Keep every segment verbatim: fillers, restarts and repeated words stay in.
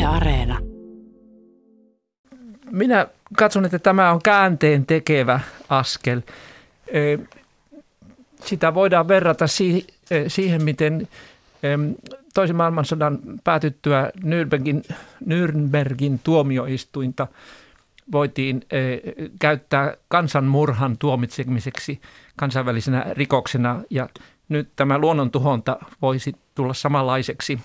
Areena. Minä katson, että tämä on käänteen tekevä askel. Sitä voidaan verrata siihen, miten toisen maailmansodan päätyttyä Nürnbergin, Nürnbergin tuomioistuinta voitiin käyttää kansanmurhan tuomitsemiseksi kansainvälisenä rikoksena, ja nyt tämä luonnontuhonta voisi tulla samanlaiseksi.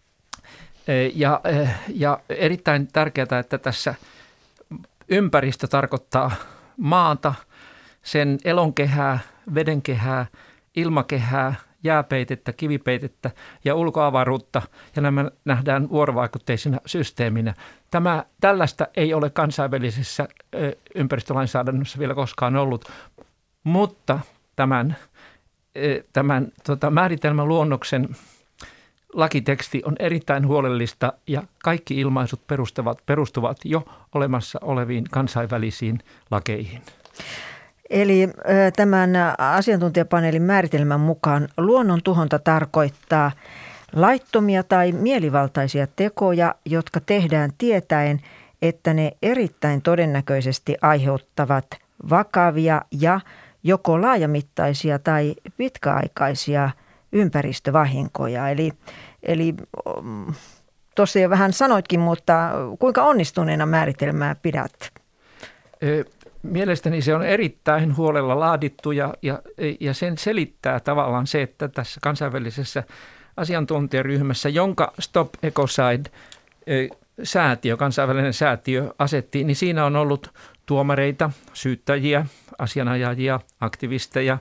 Ja, ja erittäin tärkeää, että tässä ympäristö tarkoittaa maata, sen elonkehää, vedenkehää, ilmakehää, jääpeitettä, kivipeitettä ja ulkoavaruutta, ja nämä nähdään vuorovaikutteisina systeeminä. Tämä, tällaista ei ole kansainvälisessä ö, ympäristölainsäädännössä vielä koskaan ollut, mutta tämän, ö, tämän tota, määritelmän luonnoksen lakiteksti on erittäin huolellista, ja kaikki ilmaisut perustuvat, perustuvat jo olemassa oleviin kansainvälisiin lakeihin. Eli tämän asiantuntijapaneelin määritelmän mukaan luonnontuhonta tarkoittaa laittomia tai mielivaltaisia tekoja, jotka tehdään tietäen, että ne erittäin todennäköisesti aiheuttavat vakavia ja joko laajamittaisia tai pitkäaikaisia ympäristövahinkoja. Eli, eli tuossa jo vähän sanoitkin, mutta kuinka onnistuneena määritelmää pidät? Mielestäni se on erittäin huolella laadittu, ja, ja, ja sen selittää tavallaan se, että tässä kansainvälisessä asiantuntijaryhmässä, jonka Stop Ecocide-säätiö, kansainvälinen säätiö asetti, niin siinä on ollut tuomareita, syyttäjiä, asianajajia, aktivisteja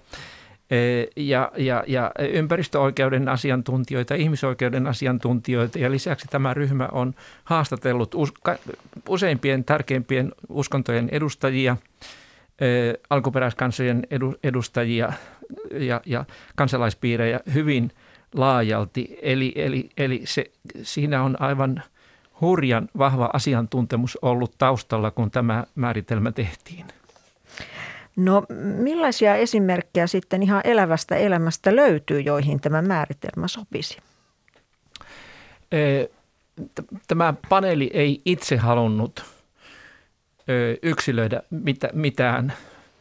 ja, ja, ja ympäristöoikeuden asiantuntijoita, ihmisoikeuden asiantuntijoita, ja lisäksi tämä ryhmä on haastatellut useimpien tärkeimpien uskontojen edustajia, alkuperäiskansojen edustajia ja, ja kansalaispiirejä hyvin laajalti. Eli, eli, eli se, siinä on aivan hurjan vahva asiantuntemus ollut taustalla, kun tämä määritelmä tehtiin. No millaisia esimerkkejä sitten ihan elävästä elämästä löytyy, joihin tämä määritelmä sopisi? Tämä paneeli ei itse halunnut yksilöidä mitään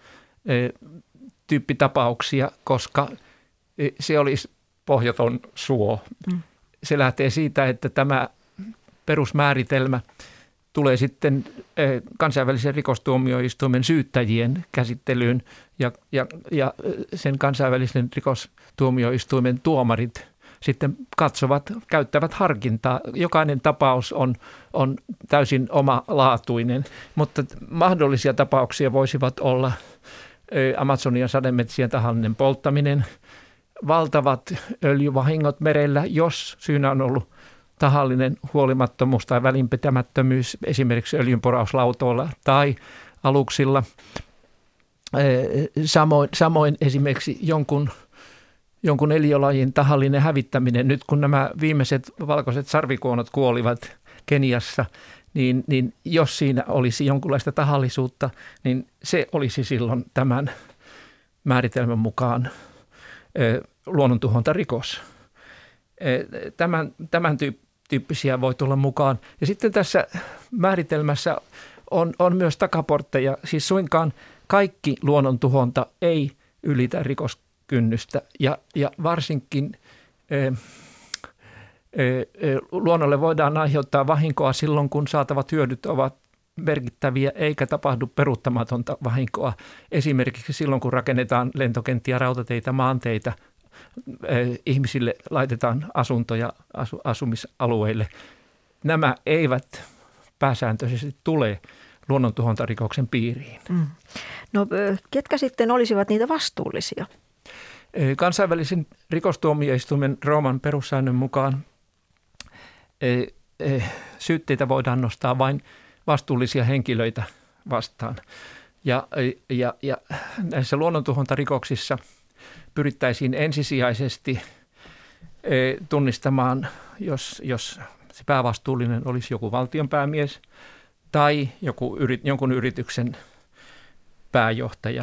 tyyppitapauksia, koska se olisi pohjaton suo. Mm. Se lähtee siitä, että tämä perusmääritelmä tulee sitten kansainvälisen rikostuomioistuimen syyttäjien käsittelyyn, ja, ja, ja sen kansainvälisen rikostuomioistuimen tuomarit sitten katsovat, käyttävät harkintaa. Jokainen tapaus on, on täysin omalaatuinen, mutta mahdollisia tapauksia voisivat olla Amazonian sademetsien tahallinen polttaminen, valtavat öljyvahingot merellä, jos syynä on ollut tahallinen huolimattomuus tai välinpitämättömyys esimerkiksi öljynporauslautoilla tai aluksilla. Samoin, samoin esimerkiksi jonkun, jonkun eliölajin tahallinen hävittäminen. Nyt kun nämä viimeiset valkoiset sarvikuonot kuolivat Keniassa, niin, niin jos siinä olisi jonkunlaista tahallisuutta, niin se olisi silloin tämän määritelmän mukaan luonnontuhontarikos. Tämän, tämän tyyppisiä voi tulla mukaan. Ja sitten tässä määritelmässä on, on myös takaportteja, siis suinkaan kaikki luonnontuhonta ei ylitä rikoskynnystä, ja, ja varsinkin e, e, luonnolle voidaan aiheuttaa vahinkoa silloin, kun saatavat hyödyt ovat merkittäviä eikä tapahdu peruuttamatonta vahinkoa. Esimerkiksi silloin, kun rakennetaan lentokenttiä, rautateitä, maanteitä, ihmisille laitetaan asuntoja asu, asumisalueille. Nämä eivät pääsääntöisesti tule luonnontuhontarikoksen piiriin. Mm. No ketkä sitten olisivat niitä vastuullisia? Kansainvälisen rikostuomioistuimen Rooman perussäännön mukaan syytteitä voidaan nostaa vain vastuullisia henkilöitä vastaan. Ja, ja, ja näissä luonnontuhontarikoksissa pyrittäisiin ensisijaisesti tunnistamaan, jos, jos se päävastuullinen olisi joku valtionpäämies tai joku, jonkun yrityksen pääjohtaja.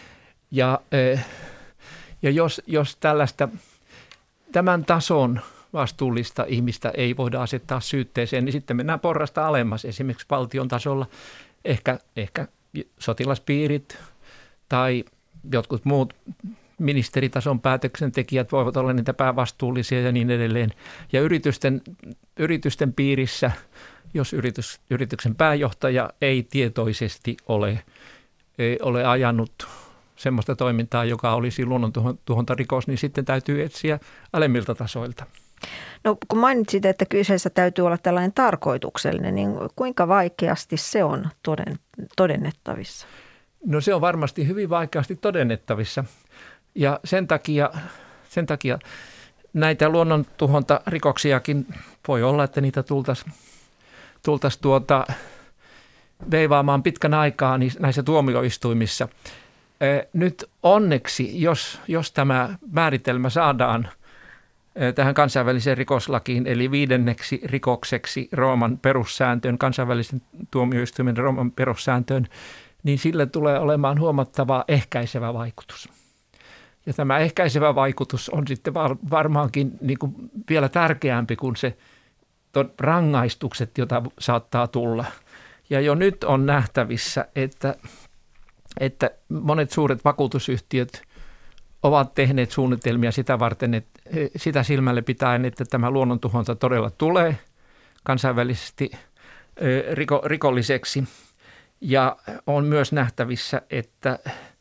Ja, ja jos, jos tällaista tämän tason vastuullista ihmistä ei voida asettaa syytteeseen, niin sitten mennään porrasta alemmas. Esimerkiksi valtion tasolla ehkä, ehkä sotilaspiirit tai jotkut muut ministeritason päätöksentekijät voivat olla niitä päävastuullisia ja niin edelleen. Ja yritysten, yritysten piirissä, jos yritys, yrityksen pääjohtaja ei tietoisesti ole, ei ole ajanut semmoista toimintaa, joka olisi luonnontuhontarikos, niin sitten täytyy etsiä alemmilta tasoilta. No kun mainitsit, että kyseessä täytyy olla tällainen tarkoituksellinen, niin kuinka vaikeasti se on toden, todennettavissa? No se on varmasti hyvin vaikeasti todennettavissa ja sen takia, sen takia näitä luonnontuhontarikoksiakin voi olla, että niitä tultaisiin tultais tuota veivaamaan pitkän aikaa näissä tuomioistuimissa. Nyt onneksi, jos, jos tämä määritelmä saadaan tähän kansainväliseen rikoslakiin, eli viidenneksi rikokseksi Rooman perussääntöön, kansainvälisen tuomioistuimen Rooman perussääntöön, niin sillä tulee olemaan huomattava ehkäisevä vaikutus. Ja tämä ehkäisevä vaikutus on sitten varmaankin niin kuin vielä tärkeämpi kuin se rangaistukset, joita saattaa tulla. Ja jo nyt on nähtävissä, että, että monet suuret vakuutusyhtiöt ovat tehneet suunnitelmia sitä varten, että sitä silmälle pitäen, että tämä luonnontuhonta todella tulee kansainvälisesti riko, rikolliseksi. Ja on myös nähtävissä, että,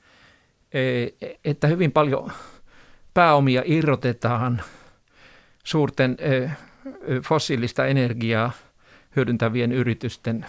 että hyvin paljon pääomia irrotetaan suurten fossiilista energiaa hyödyntävien yritysten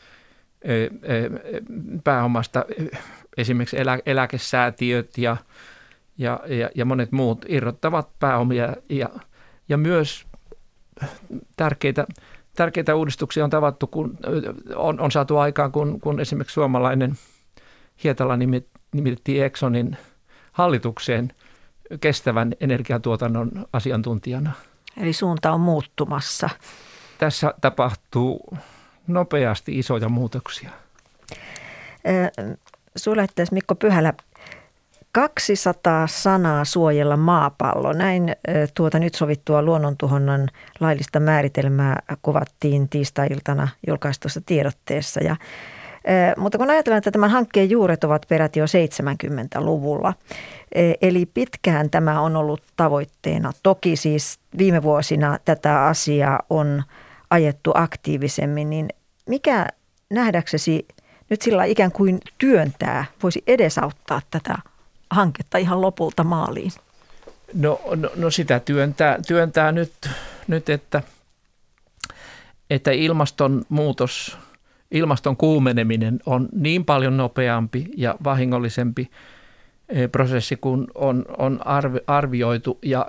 pääomasta. Esimerkiksi elä, eläkesäätiöt ja, ja, ja, ja monet muut irrottavat pääomia ja, ja myös tärkeitä Tärkeitä uudistuksia on tavattu, kun on, on saatu aikaan, kun, kun esimerkiksi suomalainen Hietala nimitettiin Exxonin hallitukseen kestävän energiatuotannon asiantuntijana. Eli suunta on muuttumassa. Tässä tapahtuu nopeasti isoja muutoksia. Suurlähettiläs Mikko Pyhälä, kaksisataa sanaa suojella maapallo. Näin tuota nyt sovittua luonnontuhonnan laillista määritelmää kuvattiin tiistai-iltana julkaistussa tiedotteessa. Ja, mutta kun ajatellaan, että tämän hankkeen juuret ovat peräti jo seitsemänkymmentäluvulla, eli pitkään tämä on ollut tavoitteena. Toki siis viime vuosina tätä asiaa on ajettu aktiivisemmin, niin mikä nähdäksesi nyt sillä ikään kuin työntää, voisi edesauttaa tätä hanketta ihan lopulta maaliin? No, no, no sitä työntää, työntää nyt, nyt että, että ilmastonmuutos, ilmaston kuumeneminen on niin paljon nopeampi ja vahingollisempi prosessi kuin on, on arvioitu. Ja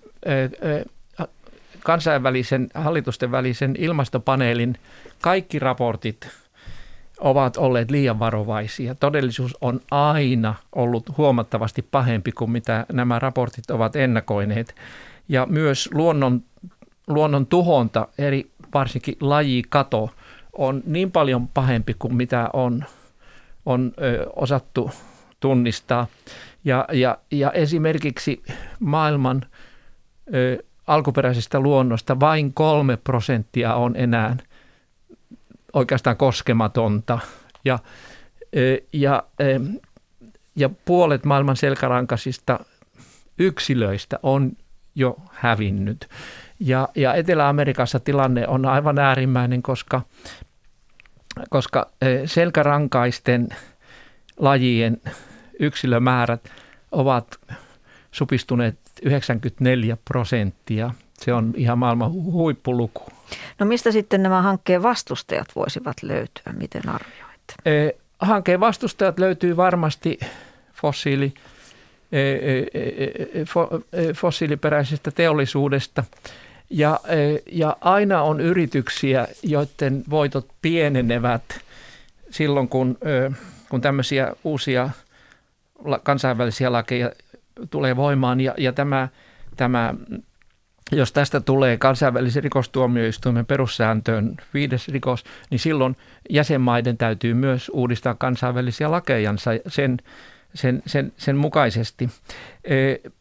kansainvälisen hallitusten välisen ilmastopaneelin kaikki raportit ovat olleet liian varovaisia. Todellisuus on aina ollut huomattavasti pahempi kuin mitä nämä raportit ovat ennakoineet. Ja myös luonnon, luonnon tuhonta, eri varsinkin lajikato, on niin paljon pahempi kuin mitä on, on ö, osattu tunnistaa. Ja, ja, ja esimerkiksi maailman ö, alkuperäisestä luonnosta vain kolme prosenttia on enää oikeastaan koskematonta ja, ja, ja puolet maailman selkärankaisista yksilöistä on jo hävinnyt. Ja, ja Etelä-Amerikassa tilanne on aivan äärimmäinen, koska, koska selkärankaisten lajien yksilömäärät ovat supistuneet yhdeksänkymmentäneljä prosenttia. Se on ihan maailman huippuluku. No mistä sitten nämä hankkeen vastustajat voisivat löytyä? Miten arvioitte? Eh, hankkeen vastustajat löytyy varmasti fossiili, eh, eh, fo, eh, fossiiliperäisestä teollisuudesta. Ja, eh, ja aina on yrityksiä, joiden voitot pienenevät silloin, kun, eh, kun tämmöisiä uusia kansainvälisiä lakeja tulee voimaan. Ja, ja tämä, tämä Jos tästä tulee kansainvälisen rikostuomioistuimen perussääntöön viides rikos, niin silloin jäsenmaiden täytyy myös uudistaa kansainvälisiä lakejansa sen, sen, sen, sen mukaisesti.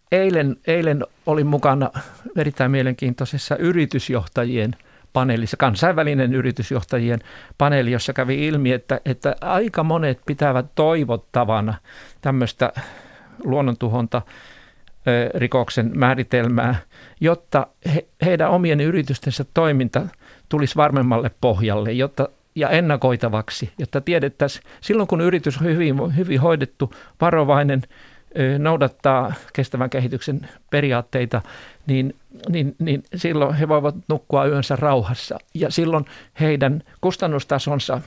eilen, eilen olin mukana erittäin mielenkiintoisessa yritysjohtajien paneelissa, kansainvälinen yritysjohtajien paneeli, jossa kävi ilmi, että, että aika monet pitävät toivottavana tämmöistä luonnontuhonta rikoksen määritelmää, jotta he, heidän omien yritystensä toiminta tulisi varmemmalle pohjalle jotta, ja ennakoitavaksi, jotta tiedettäisiin silloin, kun yritys on hyvin, hyvin hoidettu, varovainen, noudattaa kestävän kehityksen periaatteita, niin, niin, niin silloin he voivat nukkua yönsä rauhassa ja silloin heidän kustannustasonsa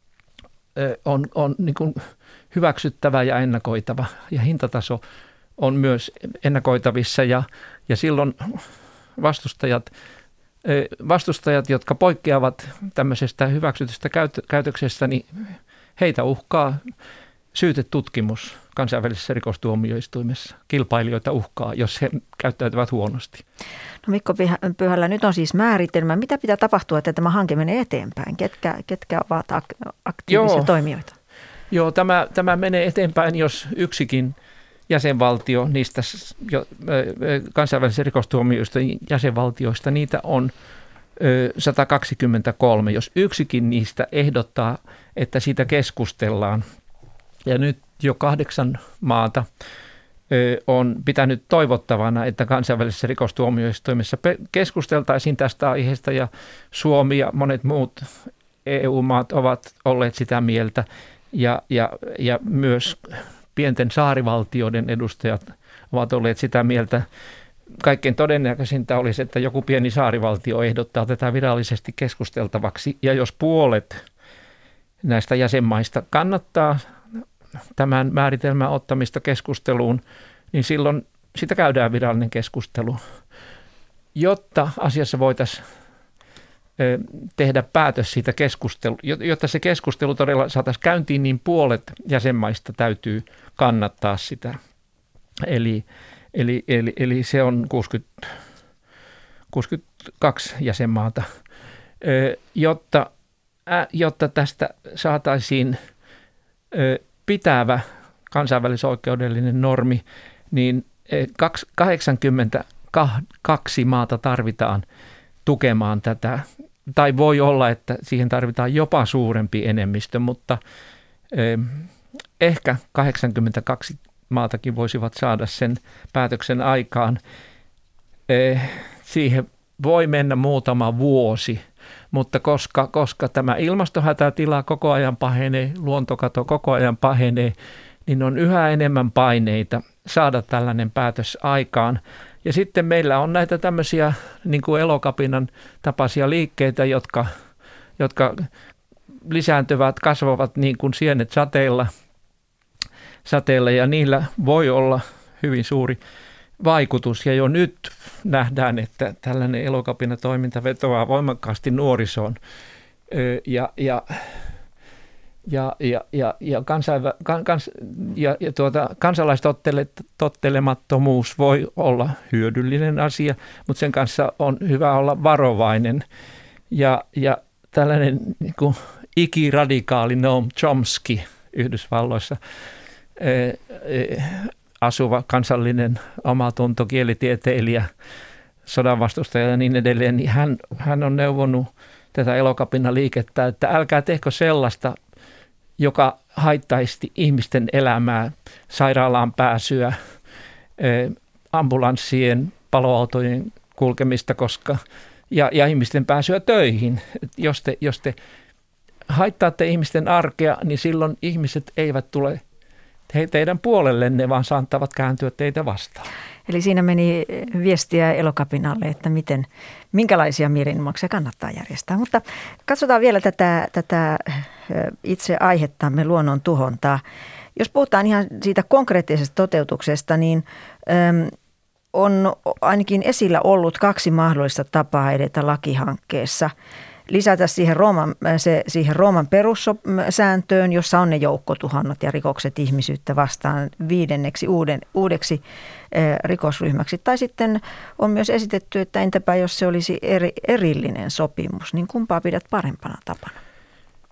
on, on niin kuin hyväksyttävä ja ennakoitava ja hintataso on myös ennakoitavissa ja, ja silloin vastustajat, vastustajat, jotka poikkeavat tämmöisestä hyväksytystä käytöksestä, niin heitä uhkaa syytetutkimus kansainvälisessä rikostuomioistuimessa. Kilpailijoita uhkaa, jos he käyttäytyvät huonosti. No Mikko Pyhälä, nyt on siis määritelmä. Mitä pitää tapahtua, että tämä hanke menee eteenpäin? Ketkä, ketkä ovat aktiivisia Joo. toimijoita? Joo, tämä, tämä menee eteenpäin, jos yksikin jäsenvaltio, niistä kansainvälisen rikostuomioistuimen jäsenvaltioista, niitä on sata kaksikymmentäkolme. Jos yksikin niistä ehdottaa, että siitä keskustellaan, ja nyt jo kahdeksan maata on pitänyt toivottavana, että kansainvälisessä rikostuomioistuimessa keskusteltaisiin tästä aiheesta, ja Suomi ja monet muut E U-maat ovat olleet sitä mieltä, ja, ja, ja myös pienten saarivaltioiden edustajat ovat olleet sitä mieltä. Kaikkein todennäköisintä olisi, että joku pieni saarivaltio ehdottaa tätä virallisesti keskusteltavaksi, ja jos puolet näistä jäsenmaista kannattaa tämän määritelmän ottamista keskusteluun, niin silloin sitä käydään virallinen keskustelu. Jotta asiassa voitaisiin tehdä päätös siitä keskustelua, jotta se keskustelu todella saataisiin käyntiin, niin puolet jäsenmaista täytyy kannattaa sitä. Eli, eli, eli, eli se on kuusikymmentä, kuusikymmentäkaksi jäsenmaata. Jotta, jotta tästä saataisiin pitävä kansainvälisoikeudellinen normi, niin kahdeksankymmentäkaksi maata tarvitaan tukemaan tätä. Tai voi olla, että siihen tarvitaan jopa suurempi enemmistö, mutta ehkä kahdeksankymmentäkaksi maatakin voisivat saada sen päätöksen aikaan. Siihen voi mennä muutama vuosi, mutta koska, koska tämä ilmastohätätila koko ajan pahenee, luontokato koko ajan pahenee, niin on yhä enemmän paineita saada tällainen päätös aikaan. Ja sitten meillä on näitä tämmöisiä niin kuin Elokapinan tapaisia liikkeitä, jotka, jotka lisääntyvät, kasvavat niin kuin sienet sateella, sateella ja niillä voi olla hyvin suuri vaikutus. Ja jo nyt nähdään, että tällainen elokapinatoiminta vetoaa voimakkaasti nuorisoon ja, ja, ja, ja, ja, ja, kansainvä, kans, ja, ja tuota, kansalaistottelemattomuus voi olla hyödyllinen asia, mutta sen kanssa on hyvä olla varovainen. Ja, ja tällainen niin kuin ikiradikaali Noam Chomsky Yhdysvalloissa asuva kansallinen omatunto, kielitieteilijä, sodanvastustaja ja niin edelleen, niin hän, hän on neuvonut tätä Elokapina-liikettä, että älkää tehkö sellaista, joka haittaisi ihmisten elämää, sairaalaan pääsyä, ambulanssien, paloautojen kulkemista koska, ja, ja ihmisten pääsyä töihin. Jos te, jos te haittaatte ihmisten arkea, niin silloin ihmiset eivät tule he teidän puolellenne, vaan saattavat kääntyä teitä vastaan. Eli siinä meni viestiä Elokapinalle, että miten, minkälaisia mielenilmauksia kannattaa järjestää. Mutta katsotaan vielä tätä, tätä itse aihettamme, luonnon tuhontaa. Jos puhutaan ihan siitä konkreettisesta toteutuksesta, niin äm, on ainakin esillä ollut kaksi mahdollista tapaa edetä lakihankkeessa. Lisätä siihen Rooman, se, siihen Rooman perussääntöön, jossa on ne joukkotuhonnot ja rikokset ihmisyyttä vastaan viidenneksi uuden, uudeksi eh, rikosryhmäksi. Tai sitten on myös esitetty, että entäpä jos se olisi eri, erillinen sopimus, niin kumpaa pidät parempana tapana?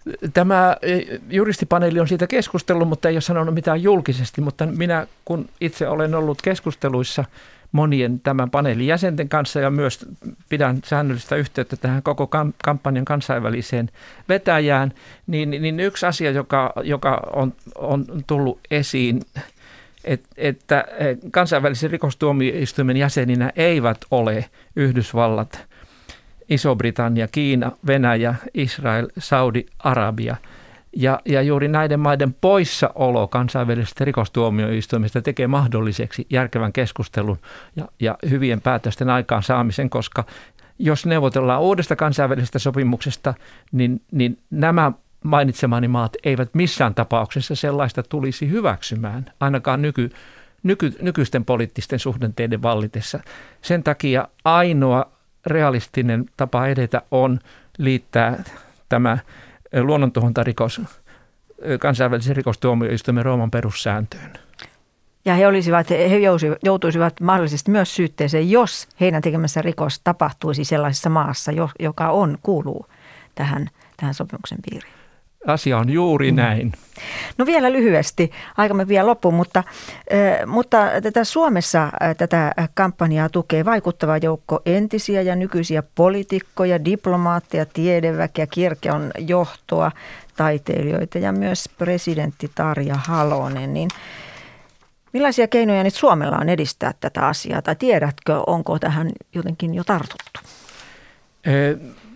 Tämä juristipaneeli on siitä keskustellut, mutta ei ole sanonut mitään julkisesti, mutta minä kun itse olen ollut keskusteluissa monien tämän paneelin jäsenten kanssa ja myös pidän säännöllistä yhteyttä tähän koko kampanjan kansainväliseen vetäjään, niin, niin yksi asia, joka, joka on, on tullut esiin, et, että kansainvälisen rikostuomioistuimen jäseninä eivät ole Yhdysvallat, Iso-Britannia, Kiina, Venäjä, Israel, Saudi-Arabia. Ja, ja juuri näiden maiden poissaolo kansainvälisestä rikostuomioistuimesta tekee mahdolliseksi järkevän keskustelun ja, ja hyvien päätösten aikaansaamisen, koska jos neuvotellaan uudesta kansainvälisestä sopimuksesta, niin, niin nämä mainitsemani maat eivät missään tapauksessa sellaista tulisi hyväksymään, ainakaan nyky, nyky, nykyisten poliittisten suhdanteiden vallitessa. Sen takia ainoa realistinen tapa edetä on liittää tämä luonnontuhontarikos kansainvälisen rikostuomioistuimen Rooman perussääntöön. Ja he, olisivat, he joutuisivat mahdollisesti myös syytteeseen, jos heidän tekemässä rikos tapahtuisi sellaisessa maassa, joka on, kuuluu tähän, tähän sopimuksen piiriin. Asia on juuri mm. näin. No vielä lyhyesti, aikamme vielä loppuun, mutta, mutta tätä Suomessa tätä kampanjaa tukee vaikuttava joukko entisiä ja nykyisiä poliitikkoja, diplomaatteja, tiedeväkeä, kirkon johtoa, taiteilijoita ja myös presidentti Tarja Halonen. Niin millaisia keinoja nyt Suomella on edistää tätä asiaa, tai tiedätkö, onko tähän jotenkin jo tartuttu? Eh,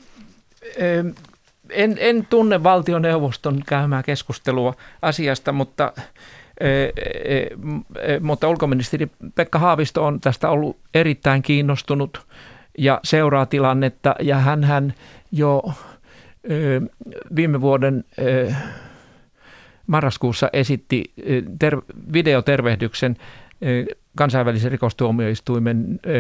eh. En, en tunne valtioneuvoston käymää keskustelua asiasta, mutta, e, e, mutta ulkoministeri Pekka Haavisto on tästä ollut erittäin kiinnostunut ja seuraa tilannetta. Ja hänhän jo e, viime vuoden e, marraskuussa esitti ter, videotervehdyksen e, kansainvälisen rikostuomioistuimen e,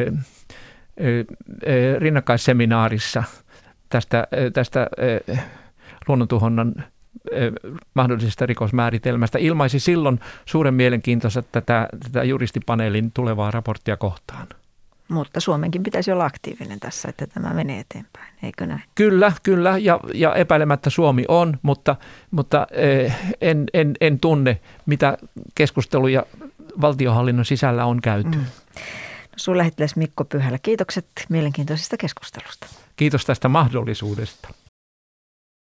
e, rinnakkaisseminaarissa tästä, tästä eh, luonnontuhonnan eh, mahdollisesta rikosmääritelmästä. Ilmaisi silloin suuren mielenkiintonsa tätä, tätä juristipaneelin tulevaa raporttia kohtaan. Mutta Suomenkin pitäisi olla aktiivinen tässä, että tämä menee eteenpäin, eikö näin? Kyllä, kyllä ja, ja epäilemättä Suomi on, mutta, mutta eh, en, en, en tunne, mitä keskusteluja valtionhallinnon sisällä on käyty. Mm. No, suurlähettiläs Mikko Pyhälä, kiitokset mielenkiintoisesta keskustelusta. Kiitos tästä mahdollisuudesta.